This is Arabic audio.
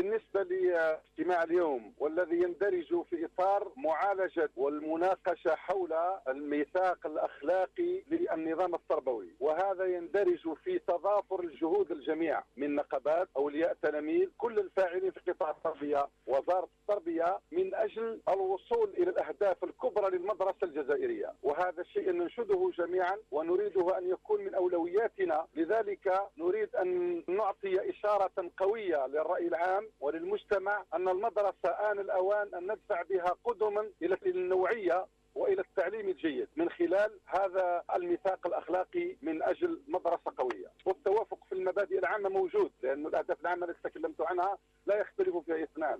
بالنسبة لاجتماع اليوم والذي يندرج في إطار معالجة والمناقشة حول الميثاق الأخلاقي للنظام التربوي، وهذا يندرج في تضافر الجهود الجميع من نقابات، أولياء تلاميذ، كل الفاعلين في قطاع التربية، وزارة التربية، من أجل الوصول إلى الأهداف الكبرى للمدرسة الجزائرية. وهذا الشيء ننشده جميعا ونريده أن يكون من أولوياتنا. لذلك نريد أن نعطي إشارة قوية للرأي العام وللمجتمع أن المدرسة آن الأوان أن ندفع بها قدما إلى النوعية وإلى التعليم الجيد من خلال هذا الميثاق الأخلاقي من أجل مدرسة قوية. والتوافق في المبادئ العامة موجود، لأن الأهداف العامة التي تكلمت عنها لا يختلف فيها اثنان.